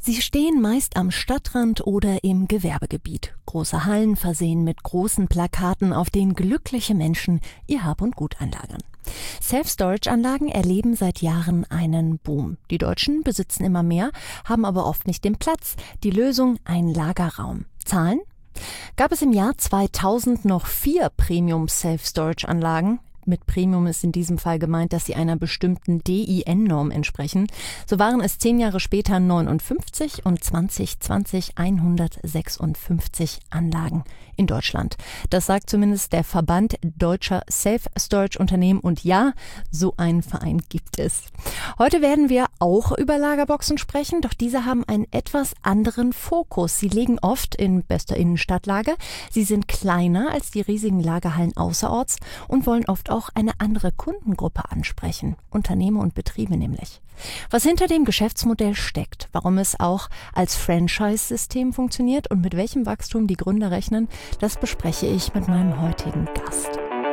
Sie stehen meist am Stadtrand oder im Gewerbegebiet. Große Hallen versehen mit großen Plakaten, auf denen glückliche Menschen ihr Hab und Gut einlagern. Self-Storage-Anlagen erleben seit Jahren einen Boom. Die Deutschen besitzen immer mehr, haben aber oft nicht den Platz. Die Lösung: ein Lagerraum. Zahlen? Gab es im Jahr 2000 noch 4 Premium-Self-Storage-Anlagen. Mit Premium ist in diesem Fall gemeint, dass sie einer bestimmten DIN-Norm entsprechen. So waren es 10 Jahre später 59 und 2020 156 Anlagen in Deutschland. Das sagt zumindest der Verband Deutscher Self-Storage-Unternehmen. Und ja, so einen Verein gibt es. Heute werden wir auch über Lagerboxen sprechen, doch diese haben einen etwas anderen Fokus. Sie liegen oft in bester Innenstadtlage. Sie sind kleiner als die riesigen Lagerhallen außerorts und wollen oft auch eine andere Kundengruppe ansprechen. Unternehmer und Betriebe nämlich. Was hinter dem Geschäftsmodell steckt, warum es auch als Franchise-System funktioniert und mit welchem Wachstum die Gründer rechnen, das bespreche ich mit meinem heutigen Gast.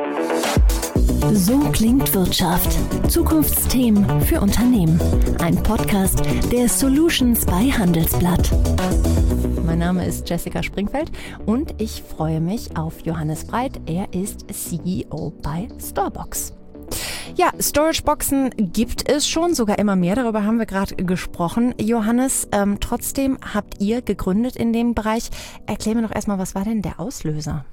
So klingt Wirtschaft. Zukunftsthemen für Unternehmen. Ein Podcast der Solutions bei Handelsblatt. Mein Name ist Jessica Springfeld und ich freue mich auf Johannes Breit. Er ist CEO bei Storebox. Ja, Storageboxen gibt es schon, sogar immer mehr. Darüber haben wir gerade gesprochen. Johannes, trotzdem habt ihr gegründet in dem Bereich. Erklär mir doch erstmal, was war denn der Auslöser?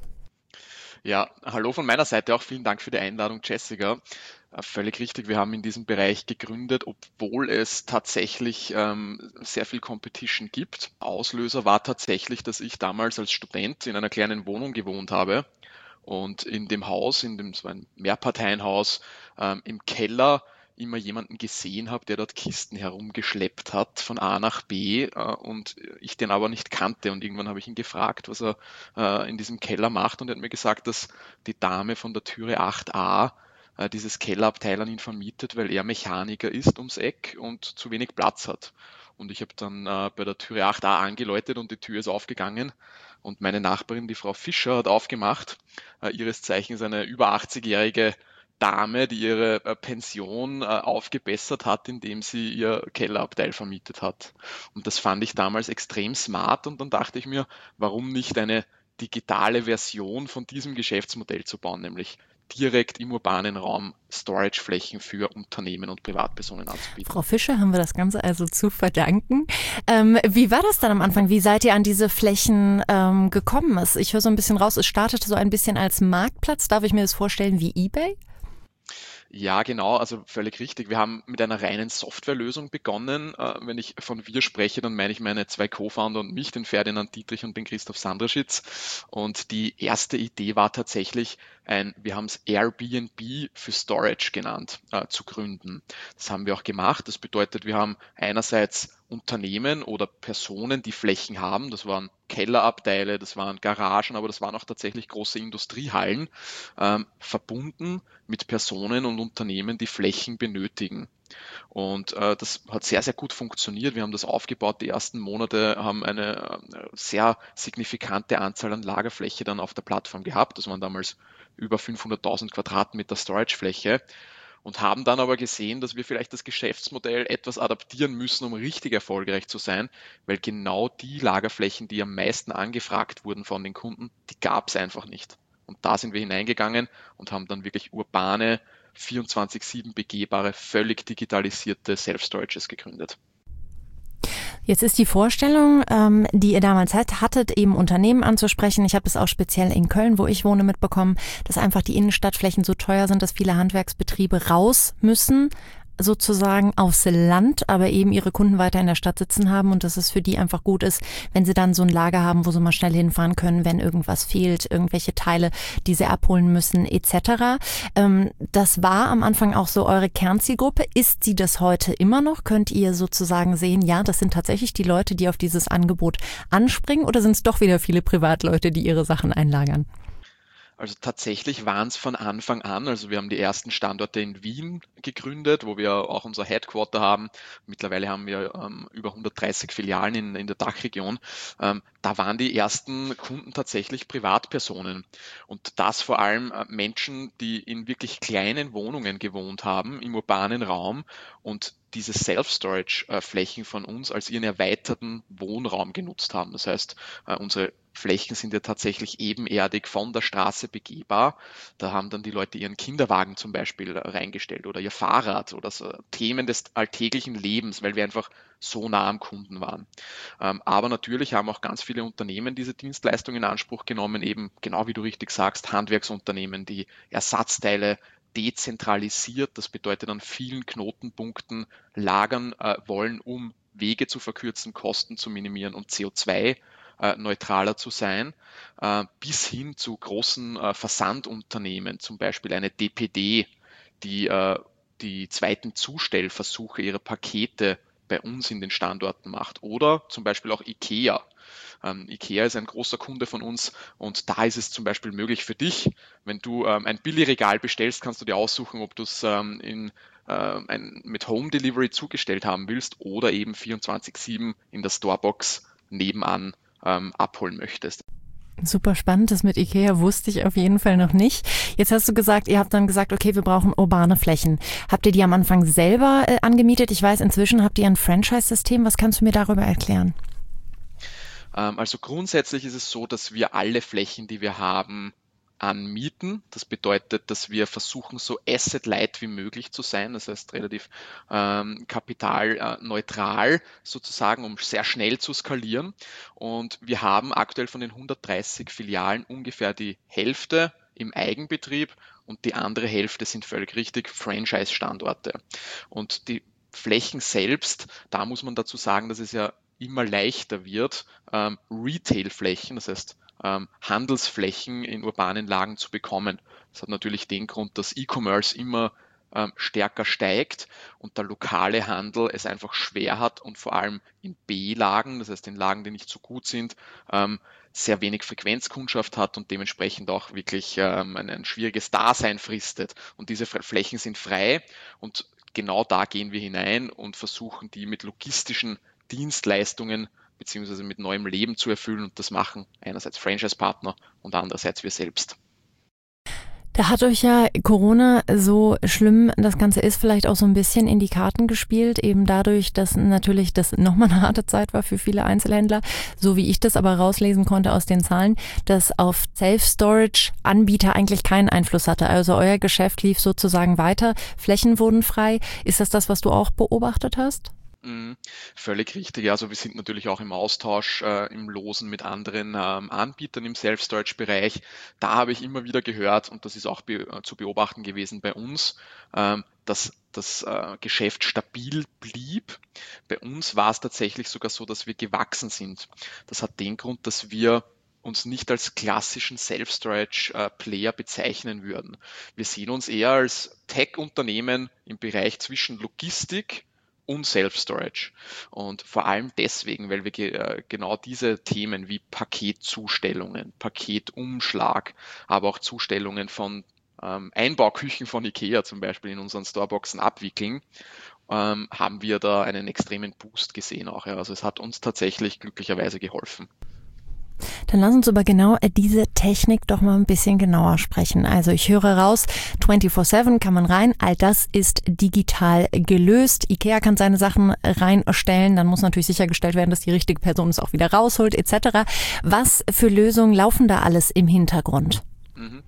Ja, hallo von meiner Seite auch. Vielen Dank für die Einladung, Jessica. Völlig richtig, wir haben in diesem Bereich gegründet, obwohl es tatsächlich sehr viel Competition gibt. Auslöser war tatsächlich, dass ich damals als Student in einer kleinen Wohnung gewohnt habe und in dem Haus, es war ein Mehrparteienhaus, im Keller immer jemanden gesehen habe, der dort Kisten herumgeschleppt hat von A nach B und ich den aber nicht kannte. Und irgendwann habe ich ihn gefragt, was er in diesem Keller macht, und er hat mir gesagt, dass die Dame von der Türe 8a dieses Kellerabteil an ihn vermietet, weil er Mechaniker ist ums Eck und zu wenig Platz hat. Und ich habe dann bei der Türe 8a angeläutet und die Tür ist aufgegangen. Und meine Nachbarin, die Frau Fischer, hat aufgemacht. Ihres Zeichens eine über 80-jährige Dame, die ihre Pension aufgebessert hat, indem sie ihr Kellerabteil vermietet hat. Und das fand ich damals extrem smart, und dann dachte ich mir, warum nicht eine digitale Version von diesem Geschäftsmodell zu bauen, nämlich direkt im urbanen Raum Storageflächen für Unternehmen und Privatpersonen anzubieten. Frau Fischer haben wir das Ganze also zu verdanken. Wie war das dann am Anfang? Wie seid ihr an diese Flächen gekommen? Ich höre so ein bisschen raus, es startete so ein bisschen als Marktplatz. Darf ich mir das vorstellen wie eBay? Ja, genau, also völlig richtig. Wir haben mit einer reinen Softwarelösung begonnen. Wenn ich von wir spreche, dann meine ich meine 2 Co-Founder und mich, den Ferdinand Dietrich und den Christoph Sandraschitz. Und die erste Idee war tatsächlich wir haben es Airbnb für Storage genannt, zu gründen. Das haben wir auch gemacht. Das bedeutet, wir haben einerseits Unternehmen oder Personen, die Flächen haben. Das waren Kellerabteile, das waren Garagen, aber das waren auch tatsächlich große Industriehallen, verbunden mit Personen und Unternehmen, die Flächen benötigen. Und das hat sehr, sehr gut funktioniert. Wir haben das aufgebaut. Die ersten Monate haben eine sehr signifikante Anzahl an Lagerfläche dann auf der Plattform gehabt. Das waren damals über 500.000 Quadratmeter Storagefläche. Und haben dann aber gesehen, dass wir vielleicht das Geschäftsmodell etwas adaptieren müssen, um richtig erfolgreich zu sein, weil genau die Lagerflächen, die am meisten angefragt wurden von den Kunden, die gab es einfach nicht. Und da sind wir hineingegangen und haben dann wirklich urbane, 24/7 begehbare, völlig digitalisierte Self-Storages gegründet. Jetzt ist die Vorstellung, die ihr damals hattet, eben Unternehmen anzusprechen. Ich habe das auch speziell in Köln, wo ich wohne, mitbekommen, dass einfach die Innenstadtflächen so teuer sind, dass viele Handwerksbetriebe raus müssen, sozusagen aufs Land, aber eben ihre Kunden weiter in der Stadt sitzen haben und dass es für die einfach gut ist, wenn sie dann so ein Lager haben, wo sie mal schnell hinfahren können, wenn irgendwas fehlt, irgendwelche Teile, die sie abholen müssen etc. Das war am Anfang auch so eure Kernzielgruppe. Ist sie das heute immer noch? Könnt ihr sozusagen sehen, ja, das sind tatsächlich die Leute, die auf dieses Angebot anspringen, oder sind es doch wieder viele Privatleute, die ihre Sachen einlagern? Also tatsächlich waren es von Anfang an, also wir haben die ersten Standorte in Wien gegründet, wo wir auch unser Headquarter haben. Mittlerweile haben wir über 130 Filialen in der Dachregion. Da waren die ersten Kunden tatsächlich Privatpersonen und das vor allem Menschen, die in wirklich kleinen Wohnungen gewohnt haben im urbanen Raum und diese Self-Storage-Flächen von uns als ihren erweiterten Wohnraum genutzt haben. Das heißt, unsere Flächen sind ja tatsächlich ebenerdig von der Straße begehbar. Da haben dann die Leute ihren Kinderwagen zum Beispiel reingestellt oder ihr Fahrrad oder so Themen des alltäglichen Lebens, weil wir einfach so nah am Kunden waren. Aber natürlich haben auch ganz viele Unternehmen diese Dienstleistung in Anspruch genommen, eben genau wie du richtig sagst, Handwerksunternehmen, die Ersatzteile dezentralisiert, das bedeutet an vielen Knotenpunkten lagern wollen, um Wege zu verkürzen, Kosten zu minimieren und CO2 neutraler zu sein, bis hin zu großen Versandunternehmen, zum Beispiel eine DPD, die die zweiten Zustellversuche ihrer Pakete bei uns in den Standorten macht. Oder zum Beispiel auch IKEA. IKEA ist ein großer Kunde von uns und da ist es zum Beispiel möglich für dich, wenn du ein Billigregal bestellst, kannst du dir aussuchen, ob du es mit Home Delivery zugestellt haben willst oder eben 24/7 in der Storebox nebenan abholen möchtest. Super spannend, das mit IKEA wusste ich auf jeden Fall noch nicht. Jetzt hast du gesagt, ihr habt dann gesagt, okay, wir brauchen urbane Flächen. Habt ihr die am Anfang selber angemietet? Ich weiß, inzwischen habt ihr ein Franchise-System. Was kannst du mir darüber erklären? Also grundsätzlich ist es so, dass wir alle Flächen, die wir haben, anmieten. Das bedeutet, dass wir versuchen, so asset-light wie möglich zu sein, das heißt relativ kapitalneutral sozusagen, um sehr schnell zu skalieren. Und wir haben aktuell von den 130 Filialen ungefähr die Hälfte im Eigenbetrieb und die andere Hälfte sind völlig richtig Franchise-Standorte. Und die Flächen selbst, da muss man dazu sagen, dass es ja immer leichter wird, Retail-Flächen, das heißt Handelsflächen in urbanen Lagen zu bekommen. Das hat natürlich den Grund, dass E-Commerce immer stärker steigt und der lokale Handel es einfach schwer hat und vor allem in B-Lagen, das heißt in Lagen, die nicht so gut sind, sehr wenig Frequenzkundschaft hat und dementsprechend auch wirklich ein schwieriges Dasein fristet. Und diese Flächen sind frei und genau da gehen wir hinein und versuchen, die mit logistischen Dienstleistungen beziehungsweise mit neuem Leben zu erfüllen und das machen einerseits Franchise-Partner und andererseits wir selbst. Da hat euch ja Corona, so schlimm das Ganze ist, vielleicht auch so ein bisschen in die Karten gespielt, eben dadurch, dass natürlich das nochmal eine harte Zeit war für viele Einzelhändler, so wie ich das aber rauslesen konnte aus den Zahlen, dass auf Self-Storage-Anbieter eigentlich keinen Einfluss hatte. Also euer Geschäft lief sozusagen weiter, Flächen wurden frei. Ist das, was du auch beobachtet hast? Völlig richtig. Also wir sind natürlich auch im Austausch, im Losen mit anderen Anbietern im Self-Storage-Bereich. Da habe ich immer wieder gehört, und das ist auch zu beobachten gewesen bei uns, dass das Geschäft stabil blieb. Bei uns war es tatsächlich sogar so, dass wir gewachsen sind. Das hat den Grund, dass wir uns nicht als klassischen Self-Storage-Player bezeichnen würden. Wir sehen uns eher als Tech-Unternehmen im Bereich zwischen Logistik und Self-Storage. Und vor allem deswegen, weil wir genau diese Themen wie Paketzustellungen, Paketumschlag, aber auch Zustellungen von Einbauküchen von IKEA zum Beispiel in unseren Storeboxen abwickeln, haben wir da einen extremen Boost gesehen auch. Ja. Also es hat uns tatsächlich glücklicherweise geholfen. Dann lass uns über genau diese Technik doch mal ein bisschen genauer sprechen. Also ich höre raus, 24/7 kann man rein, all das ist digital gelöst. IKEA kann seine Sachen reinstellen, dann muss natürlich sichergestellt werden, dass die richtige Person es auch wieder rausholt etc. Was für Lösungen laufen da alles im Hintergrund? Mhm.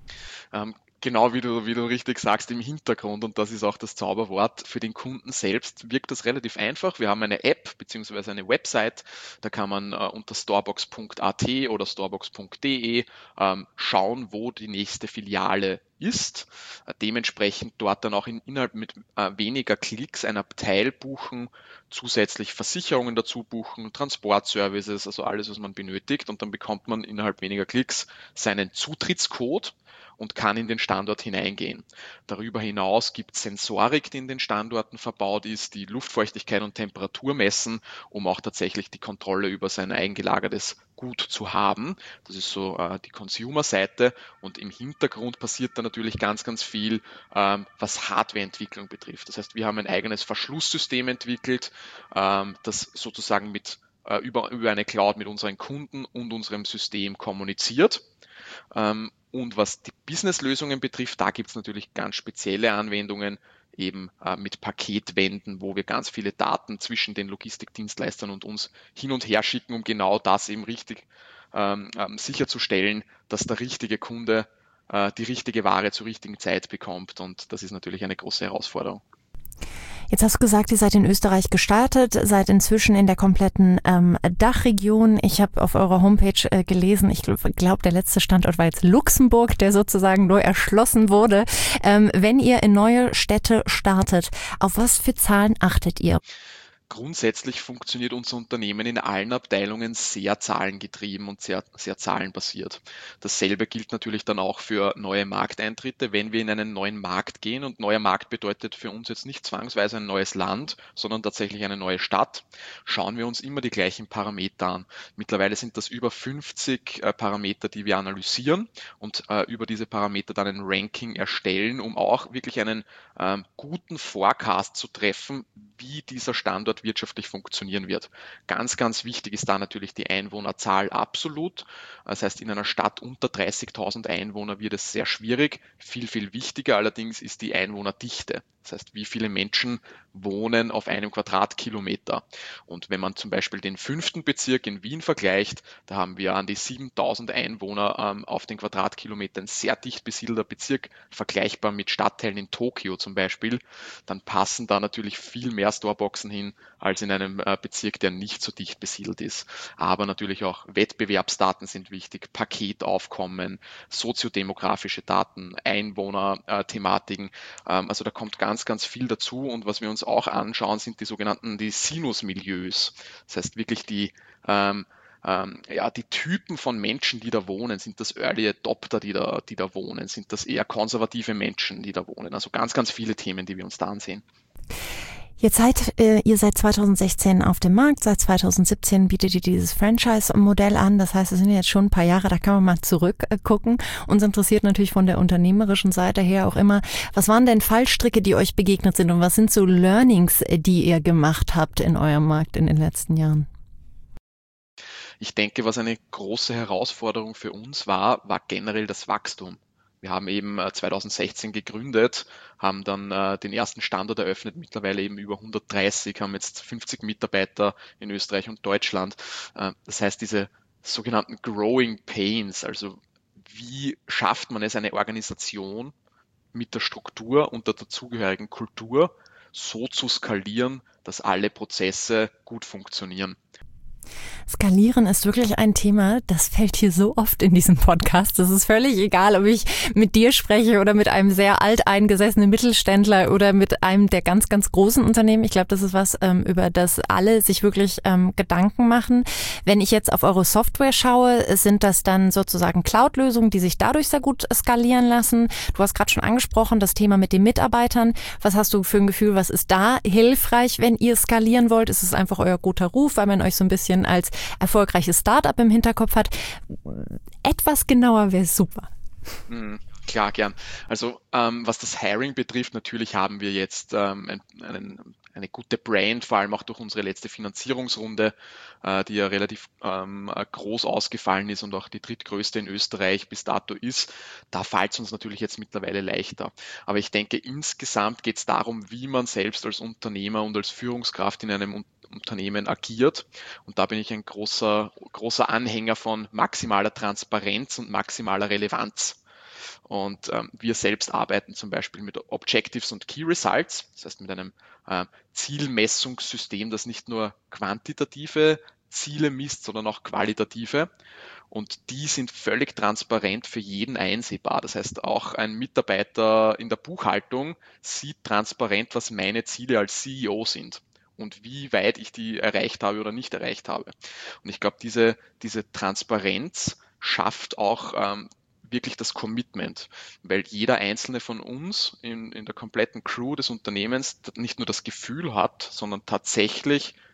Genau wie du richtig sagst, im Hintergrund, und das ist auch das Zauberwort, für den Kunden selbst wirkt das relativ einfach. Wir haben eine App bzw. eine Website, da kann man unter storebox.at oder storebox.de schauen, wo die nächste Filiale ist. Dementsprechend dort dann auch innerhalb mit weniger Klicks ein Abteil buchen, zusätzlich Versicherungen dazu buchen, Transportservices, also alles, was man benötigt, und dann bekommt man innerhalb weniger Klicks seinen Zutrittscode und kann in den Standort hineingehen. Darüber hinaus gibt es Sensorik, die in den Standorten verbaut ist, die Luftfeuchtigkeit und Temperatur messen, um auch tatsächlich die Kontrolle über sein eingelagertes gut zu haben. Das ist so die Consumer-Seite, und im Hintergrund passiert da natürlich ganz, ganz viel, was Hardware-Entwicklung betrifft. Das heißt, wir haben ein eigenes Verschlusssystem entwickelt, das sozusagen über eine Cloud mit unseren Kunden und unserem System kommuniziert. Und was die Business-Lösungen betrifft, da gibt es natürlich ganz spezielle Anwendungen, eben mit Paketwänden, wo wir ganz viele Daten zwischen den Logistikdienstleistern und uns hin und her schicken, um genau das eben richtig sicherzustellen, dass der richtige Kunde die richtige Ware zur richtigen Zeit bekommt. Und das ist natürlich eine große Herausforderung. Jetzt hast du gesagt, ihr seid in Österreich gestartet, seid inzwischen in der kompletten Dachregion. Ich habe auf eurer Homepage gelesen, ich glaube, der letzte Standort war jetzt Luxemburg, der sozusagen neu erschlossen wurde. Wenn ihr in neue Städte startet, auf was für Zahlen achtet ihr? Grundsätzlich funktioniert unser Unternehmen in allen Abteilungen sehr zahlengetrieben und sehr, sehr zahlenbasiert. Dasselbe gilt natürlich dann auch für neue Markteintritte, wenn wir in einen neuen Markt gehen. Und neuer Markt bedeutet für uns jetzt nicht zwangsweise ein neues Land, sondern tatsächlich eine neue Stadt. Schauen wir uns immer die gleichen Parameter an. Mittlerweile sind das über 50 Parameter, die wir analysieren und über diese Parameter dann ein Ranking erstellen, um auch wirklich einen guten Forecast zu treffen, wie dieser Standort wirtschaftlich funktionieren wird. Ganz, ganz wichtig ist da natürlich die Einwohnerzahl absolut. Das heißt, in einer Stadt unter 30.000 Einwohner wird es sehr schwierig. Viel, viel wichtiger allerdings ist die Einwohnerdichte. Das heißt, wie viele Menschen wohnen auf einem Quadratkilometer. Und wenn man zum Beispiel den 5. Bezirk in Wien vergleicht, da haben wir an die 7.000 Einwohner auf den Quadratkilometer, ein sehr dicht besiedelter Bezirk, vergleichbar mit Stadtteilen in Tokio zum Beispiel, dann passen da natürlich viel mehr Storeboxen hin als in einem Bezirk, der nicht so dicht besiedelt ist. Aber natürlich auch Wettbewerbsdaten sind wichtig, Paketaufkommen, soziodemografische Daten, Einwohnerthematiken. Also da kommt ganz, ganz viel dazu. Und was wir uns auch anschauen, sind die Sinusmilieus. Das heißt wirklich die Typen von Menschen, die da wohnen. Sind das Early Adopter, die da wohnen? Sind das eher konservative Menschen, die da wohnen? Also ganz, ganz viele Themen, die wir uns da ansehen. Ihr seid 2016 auf dem Markt, seit 2017 bietet ihr dieses Franchise-Modell an. Das heißt, es sind jetzt schon ein paar Jahre, da kann man mal zurückgucken. Uns interessiert natürlich von der unternehmerischen Seite her auch immer, was waren denn Fallstricke, die euch begegnet sind und was sind so Learnings, die ihr gemacht habt in eurem Markt in den letzten Jahren? Ich denke, was eine große Herausforderung für uns war generell das Wachstum. Wir haben eben 2016 gegründet, haben dann den ersten Standort eröffnet, mittlerweile eben über 130, haben jetzt 50 Mitarbeiter in Österreich und Deutschland. Das heißt, diese sogenannten Growing Pains, also wie schafft man es, eine Organisation mit der Struktur und der dazugehörigen Kultur so zu skalieren, dass alle Prozesse gut funktionieren. Skalieren ist wirklich ein Thema, das fällt hier so oft in diesem Podcast. Es ist völlig egal, ob ich mit dir spreche oder mit einem sehr alteingesessenen Mittelständler oder mit einem der ganz, ganz großen Unternehmen. Ich glaube, das ist was, über das alle sich wirklich Gedanken machen. Wenn ich jetzt auf eure Software schaue, sind das dann sozusagen Cloud-Lösungen, die sich dadurch sehr gut skalieren lassen. Du hast gerade schon angesprochen, das Thema mit den Mitarbeitern. Was hast du für ein Gefühl, was ist da hilfreich, wenn ihr skalieren wollt? Ist es einfach euer guter Ruf, weil man euch so ein bisschen als erfolgreiches Startup im Hinterkopf hat? Etwas genauer wäre super. Klar, gern. Also was das Hiring betrifft, natürlich haben wir jetzt eine gute Brand, vor allem auch durch unsere letzte Finanzierungsrunde, die ja relativ groß ausgefallen ist und auch die drittgrößte in Österreich bis dato ist. Da fällt es uns natürlich jetzt mittlerweile leichter. Aber ich denke, insgesamt geht es darum, wie man selbst als Unternehmer und als Führungskraft in einem Unternehmen agiert. Und da bin ich ein großer Anhänger von maximaler Transparenz und maximaler Relevanz. Und wir selbst arbeiten zum Beispiel mit Objectives und Key Results, das heißt mit einem Zielmessungssystem, das nicht nur quantitative Ziele misst, sondern auch qualitative. Und die sind völlig transparent für jeden einsehbar. Das heißt, auch ein Mitarbeiter in der Buchhaltung sieht transparent, was meine Ziele als CEO sind und wie weit ich die erreicht habe oder nicht erreicht habe. Und ich glaube, diese Transparenz schafft auch wirklich das Commitment, weil jeder einzelne von uns in der kompletten Crew des Unternehmens nicht nur das Gefühl hat, sondern tatsächlich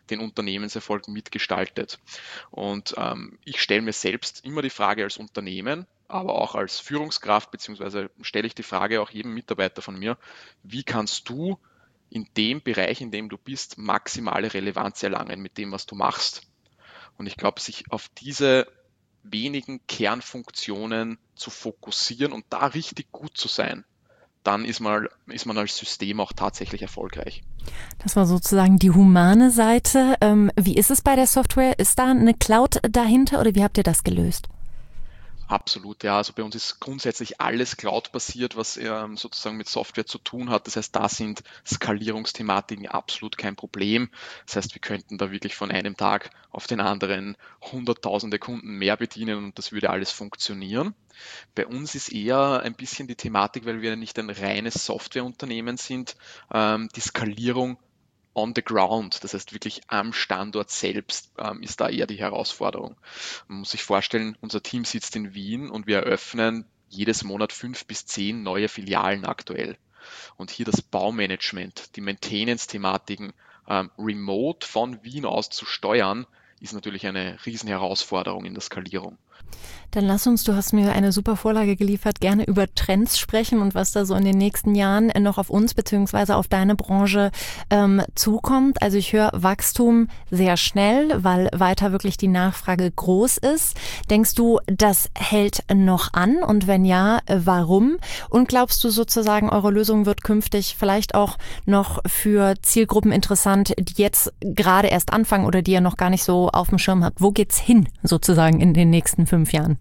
den Unternehmenserfolg mitgestaltet. Und ich stelle mir selbst immer die Frage als Unternehmen, aber auch als Führungskraft, beziehungsweise stelle ich die Frage auch jedem Mitarbeiter von mir, wie kannst du in dem Bereich, in dem du bist, maximale Relevanz erlangen mit dem, was du machst? Und ich glaube, sich auf diese wenigen Kernfunktionen zu fokussieren und da richtig gut zu sein, dann ist man als System auch tatsächlich erfolgreich. Das war sozusagen die humane Seite. Wie ist es bei der Software? Ist da eine Cloud dahinter oder wie habt ihr das gelöst? Absolut, ja. Also bei uns ist grundsätzlich alles Cloud-basiert, was sozusagen mit Software zu tun hat. Das heißt, da sind Skalierungsthematiken absolut kein Problem. Das heißt, wir könnten da wirklich von einem Tag auf den anderen hunderttausende Kunden mehr bedienen und das würde alles funktionieren. Bei uns ist eher ein bisschen die Thematik, weil wir nicht ein reines Softwareunternehmen sind, die Skalierung on the ground, das heißt wirklich am Standort selbst, ist da eher die Herausforderung. Man muss sich vorstellen, unser Team sitzt in Wien und wir eröffnen jedes Monat 5 bis 10 neue Filialen aktuell. Und hier das Baumanagement, die Maintenance-Thematiken remote von Wien aus zu steuern, ist natürlich eine Riesenherausforderung in der Skalierung. Dann lass uns, du hast mir eine super Vorlage geliefert, gerne über Trends sprechen und was da so in den nächsten Jahren noch auf uns bzw. auf deine Branche zukommt. Also ich höre Wachstum sehr schnell, weil weiter wirklich die Nachfrage groß ist. Denkst du, das hält noch an? Und wenn ja, warum? Und glaubst du sozusagen, eure Lösung wird künftig vielleicht auch noch für Zielgruppen interessant, die jetzt gerade erst anfangen oder die ihr noch gar nicht so auf dem Schirm habt? Wo geht's hin sozusagen in den nächsten 5 Jahren?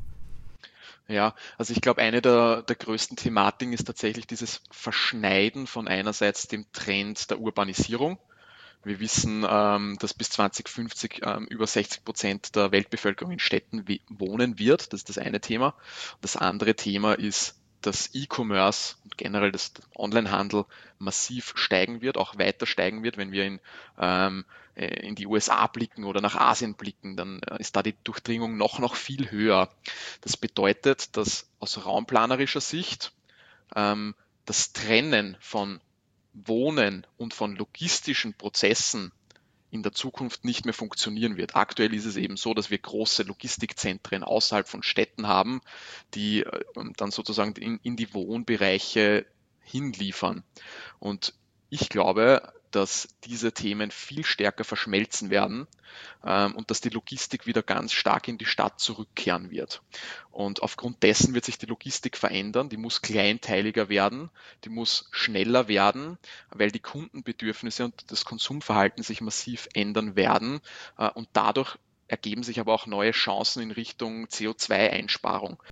Ja, also ich glaube, eine der größten Thematiken ist tatsächlich dieses Verschneiden von einerseits dem Trend der Urbanisierung. Wir wissen, dass bis 2050 über 60% der Weltbevölkerung in Städten wohnen wird. Das ist das eine Thema. Das andere Thema ist, dass E-Commerce und generell das Onlinehandel massiv steigen wird, auch weiter steigen wird. Wenn wir in die USA blicken oder nach Asien blicken, dann ist da die Durchdringung noch viel höher. Das bedeutet, dass aus raumplanerischer Sicht das Trennen von Wohnen und von logistischen Prozessen in der Zukunft nicht mehr funktionieren wird. Aktuell ist es eben so, dass wir große Logistikzentren außerhalb von Städten haben, die dann sozusagen in die Wohnbereiche hinliefern. Und ich glaube, dass diese Themen viel stärker verschmelzen werden und dass die Logistik wieder ganz stark in die Stadt zurückkehren wird. Und aufgrund dessen wird sich die Logistik verändern, die muss kleinteiliger werden, die muss schneller werden, weil die Kundenbedürfnisse und das Konsumverhalten sich massiv ändern werden und dadurch ergeben sich aber auch neue Chancen in Richtung CO2-Einsparung.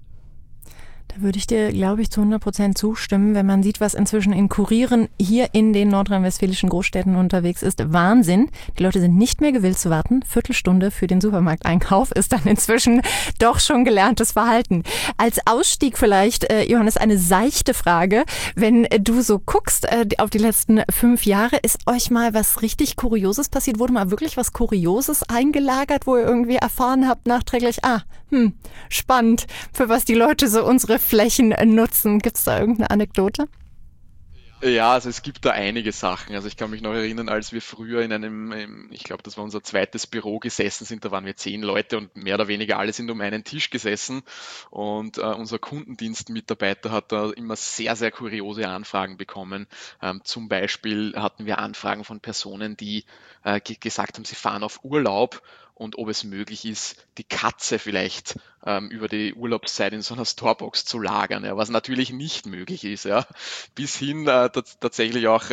Da würde ich dir, glaube ich, zu 100% zustimmen, wenn man sieht, was inzwischen in Kurieren hier in den nordrhein-westfälischen Großstädten unterwegs ist. Wahnsinn. Die Leute sind nicht mehr gewillt zu warten. Viertelstunde für den Supermarkteinkauf ist dann inzwischen doch schon gelerntes Verhalten. Als Ausstieg vielleicht, Johannes, eine seichte Frage. Wenn du so guckst auf die letzten 5 Jahre, ist euch mal was richtig Kurioses passiert? Wurde mal wirklich was Kurioses eingelagert, wo ihr irgendwie erfahren habt nachträglich, spannend, für was die Leute so unsere Flächen nutzen. Gibt es da irgendeine Anekdote? Ja, also es gibt da einige Sachen. Also ich kann mich noch erinnern, als wir früher in einem, ich glaube, das war unser zweites Büro gesessen sind, da waren wir 10 Leute und mehr oder weniger alle sind um einen Tisch gesessen und unser Kundendienstmitarbeiter hat da immer sehr, sehr kuriose Anfragen bekommen. Zum Beispiel hatten wir Anfragen von Personen, die gesagt haben, sie fahren auf Urlaub und ob es möglich ist, die Katze vielleicht über die Urlaubszeit in so einer Storebox zu lagern, ja, was natürlich nicht möglich ist, ja, bis hin tatsächlich auch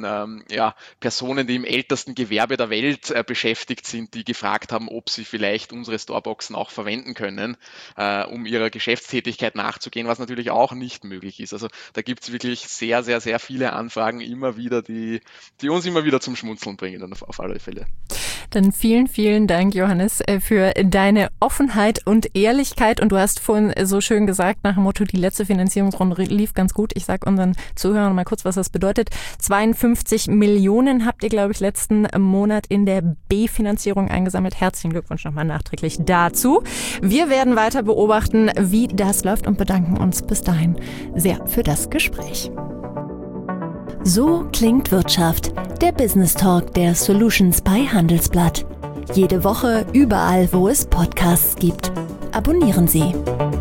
Personen, die im ältesten Gewerbe der Welt beschäftigt sind, die gefragt haben, ob sie vielleicht unsere Storeboxen auch verwenden können, um ihrer Geschäftstätigkeit nachzugehen, was natürlich auch nicht möglich ist. Also da gibt es wirklich sehr, sehr, sehr viele Anfragen immer wieder, die uns immer wieder zum Schmunzeln bringen, auf alle Fälle. Dann vielen, vielen Dank, Johannes, für deine Offenheit und Ehrlichkeit. Und du hast vorhin so schön gesagt, nach dem Motto, die letzte Finanzierungsrunde lief ganz gut. Ich sage unseren Zuhörern mal kurz, was das bedeutet. 52 Millionen habt ihr, glaube ich, letzten Monat in der B-Finanzierung eingesammelt. Herzlichen Glückwunsch nochmal nachträglich dazu. Wir werden weiter beobachten, wie das läuft und bedanken uns bis dahin sehr für das Gespräch. So klingt Wirtschaft, der Business Talk der Solutions bei Handelsblatt. Jede Woche überall, wo es Podcasts gibt. Abonnieren Sie.